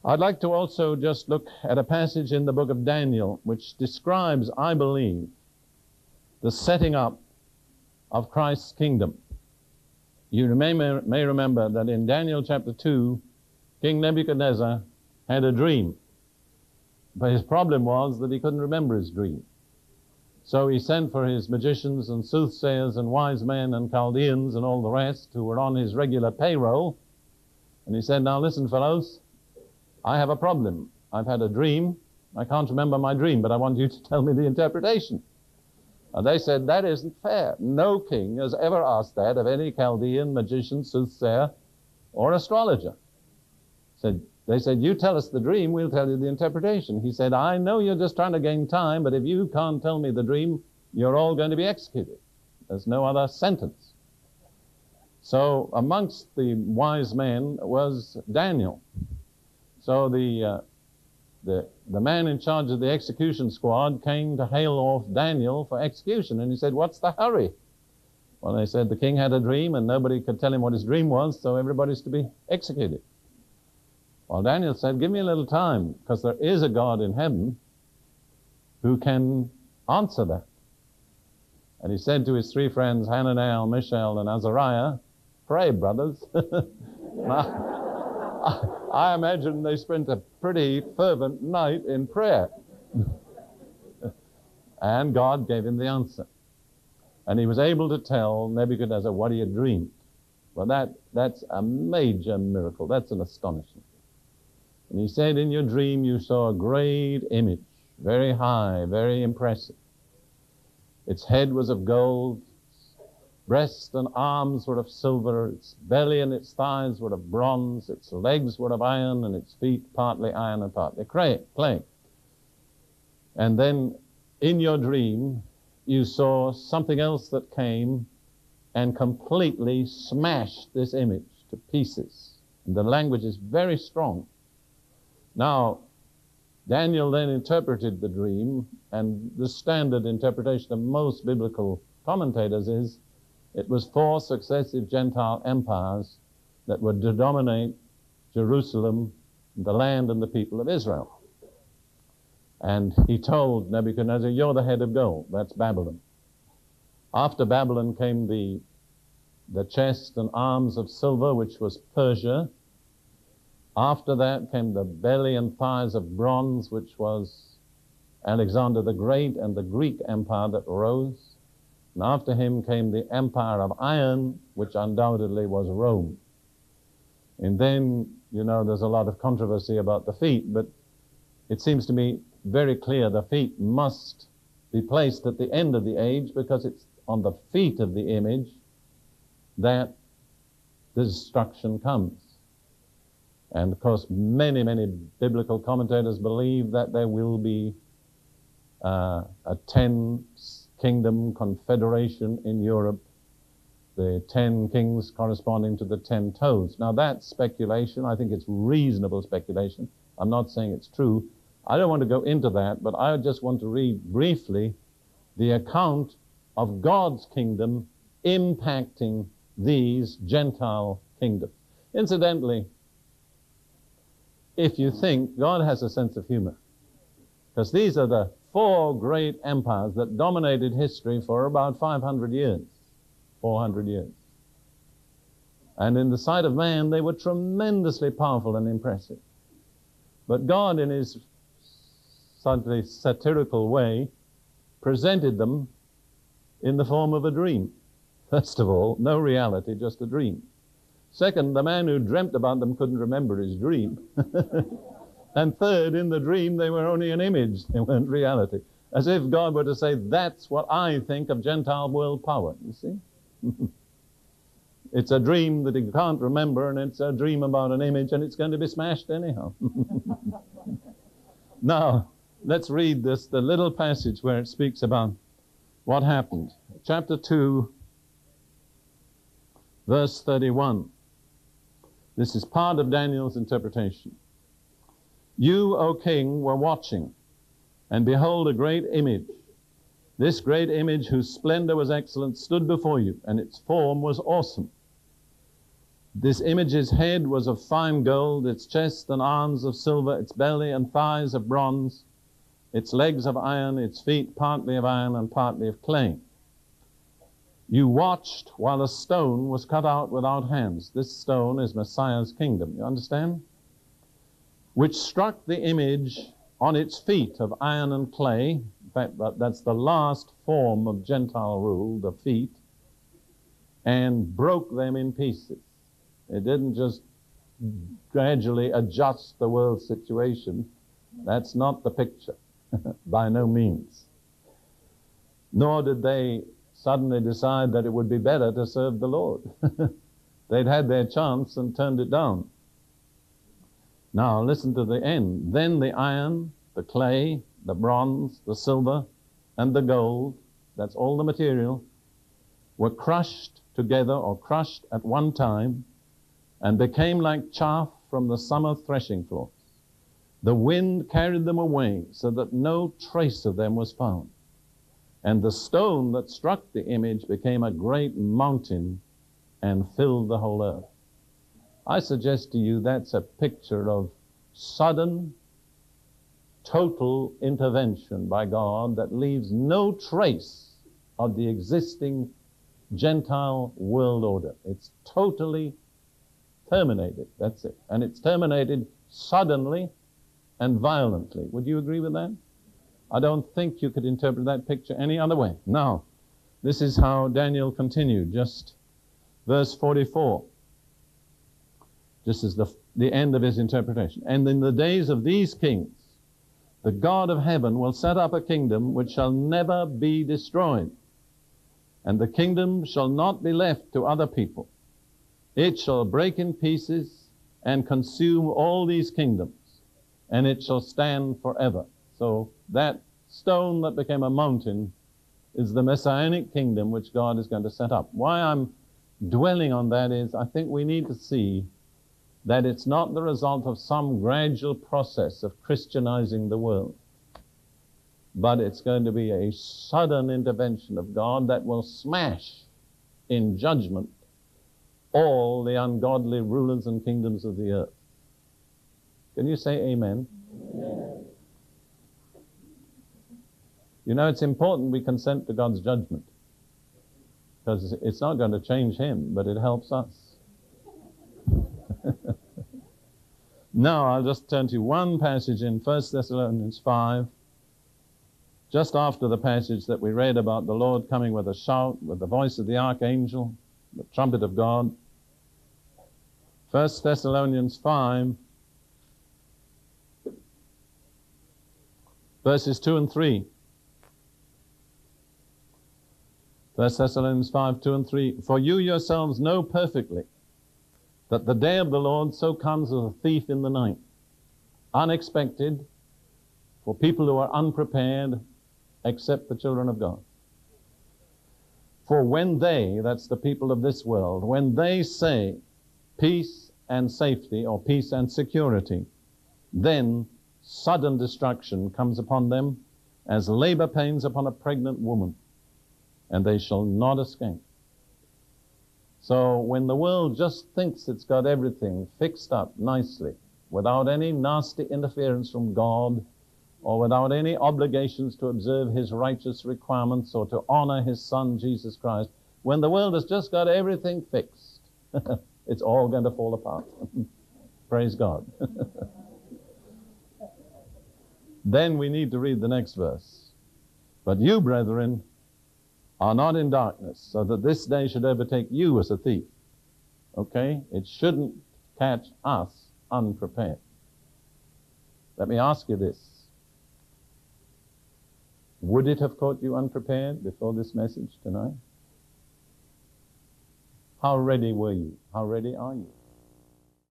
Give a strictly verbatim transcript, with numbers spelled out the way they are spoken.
I'd like to also just look at a passage in the book of Daniel which describes, I believe, the setting up of Christ's kingdom. You may, may remember that in Daniel chapter two, King Nebuchadnezzar had a dream. But his problem was that he couldn't remember his dream. So he sent for his magicians and soothsayers and wise men and Chaldeans and all the rest who were on his regular payroll. And he said, now listen, fellows, I have a problem. I've had a dream. I can't remember my dream, but I want you to tell me the interpretation. And they said, that isn't fair. No king has ever asked that of any Chaldean, magician, soothsayer, or astrologer. Said, they said, you tell us the dream, we'll tell you the interpretation. He said, I know you're just trying to gain time, but if you can't tell me the dream, you're all going to be executed. There's no other sentence. So amongst the wise men was Daniel. So the, uh, the, the man in charge of the execution squad came to hail off Daniel for execution, and he said, what's the hurry? Well, they said the king had a dream, and nobody could tell him what his dream was, so everybody's to be executed. Well, Daniel said, give me a little time, because there is a God in heaven who can answer that. And he said to his three friends, Hananiah, Mishael, and Azariah, pray, brothers. Now, I, I imagine they spent a pretty fervent night in prayer. And God gave him the answer. And he was able to tell Nebuchadnezzar what he had dreamed. Well, that, that's a major miracle. That's an astonishment. And he said, in your dream you saw a great image, very high, very impressive. Its head was of gold, its breast and arms were of silver, its belly and its thighs were of bronze, its legs were of iron, and its feet partly iron and partly clay. And then in your dream you saw something else that came and completely smashed this image to pieces. And the language is very strong. Now, Daniel then interpreted the dream, and the standard interpretation of most biblical commentators is it was four successive Gentile empires that were to dominate Jerusalem, the land and the people of Israel. And he told Nebuchadnezzar, you're the head of gold. That's Babylon. After Babylon came the, the chest and arms of silver, which was Persia. After that came the belly and thighs of bronze, which was Alexander the Great and the Greek Empire that rose. And after him came the empire of iron, which undoubtedly was Rome. And then, you know, there's a lot of controversy about the feet, but it seems to me very clear the feet must be placed at the end of the age, because it's on the feet of the image that the destruction comes. And of course, many, many biblical commentators believe that there will be uh, a ten-kingdom confederation in Europe, the ten kings corresponding to the ten toes. Now, that's speculation. I think it's reasonable speculation. I'm not saying it's true. I don't want to go into that, but I just want to read briefly the account of God's kingdom impacting these Gentile kingdoms. Incidentally, if you think, God has a sense of humor, because these are the four great empires that dominated history for about five hundred years, four hundred years. And in the sight of man, they were tremendously powerful and impressive. But God, in his slightly satirical way, presented them in the form of a dream. First of all, no reality, just a dream. Second, the man who dreamt about them couldn't remember his dream. And third, in the dream, they were only an image. They weren't reality. As if God were to say, that's what I think of Gentile world power, you see? It's a dream that he can't remember, and it's a dream about an image, and it's going to be smashed anyhow. Now, let's read this, the little passage where it speaks about what happened. Chapter two, verse thirty-one. This is part of Daniel's interpretation. You, O king, were watching, and behold, a great image. This great image, whose splendor was excellent, stood before you, and its form was awesome. This image's head was of fine gold, its chest and arms of silver, its belly and thighs of bronze, its legs of iron, its feet partly of iron and partly of clay. You watched while a stone was cut out without hands. This stone is Messiah's kingdom, you understand? Which struck the image on its feet of iron and clay. In fact, that, that's the last form of Gentile rule, the feet, and broke them in pieces. It didn't just gradually adjust the world situation. That's not the picture, by no means. Nor did they suddenly decide that it would be better to serve the Lord. They'd had their chance and turned it down. Now listen to the end. Then the iron, the clay, the bronze, the silver, and the gold, that's all the material, were crushed together or crushed at one time and became like chaff from the summer threshing floors. The wind carried them away so that no trace of them was found. And the stone that struck the image became a great mountain and filled the whole earth. I suggest to you that's a picture of sudden, total intervention by God that leaves no trace of the existing Gentile world order. It's totally terminated, that's it. And it's terminated suddenly and violently. Would you agree with that? I don't think you could interpret that picture any other way. Now, this is how Daniel continued, just verse forty-four. This is the, the end of his interpretation. And in the days of these kings, the God of heaven will set up a kingdom which shall never be destroyed. And the kingdom shall not be left to other people. It shall break in pieces and consume all these kingdoms, and it shall stand forever. So that stone that became a mountain is the Messianic kingdom which God is going to set up. Why I'm dwelling on that is I think we need to see that it's not the result of some gradual process of Christianizing the world, but it's going to be a sudden intervention of God that will smash in judgment all the ungodly rulers and kingdoms of the earth. Can you say amen? Amen. You know, it's important we consent to God's judgment, because it's not going to change him, but it helps us. Now, I'll just turn to one passage in First Thessalonians five, just after the passage that we read about the Lord coming with a shout, with the voice of the archangel, the trumpet of God. First Thessalonians five, verses two and three. First Thessalonians five, two and three. For you yourselves know perfectly that the day of the Lord so comes as a thief in the night, unexpected for people who are unprepared, except the children of God. For when they, that's the people of this world, when they say peace and safety, or peace and security, then sudden destruction comes upon them as labor pains upon a pregnant woman, and they shall not escape. So when the world just thinks it's got everything fixed up nicely, without any nasty interference from God, or without any obligations to observe his righteous requirements or to honor his Son, Jesus Christ, when the world has just got everything fixed, it's all going to fall apart. Praise God. Then we need to read the next verse. But you, brethren, are not in darkness, so that this day should overtake you as a thief. Okay? It shouldn't catch us unprepared. Let me ask you this. Would it have caught you unprepared before this message tonight? How ready were you? How ready are you?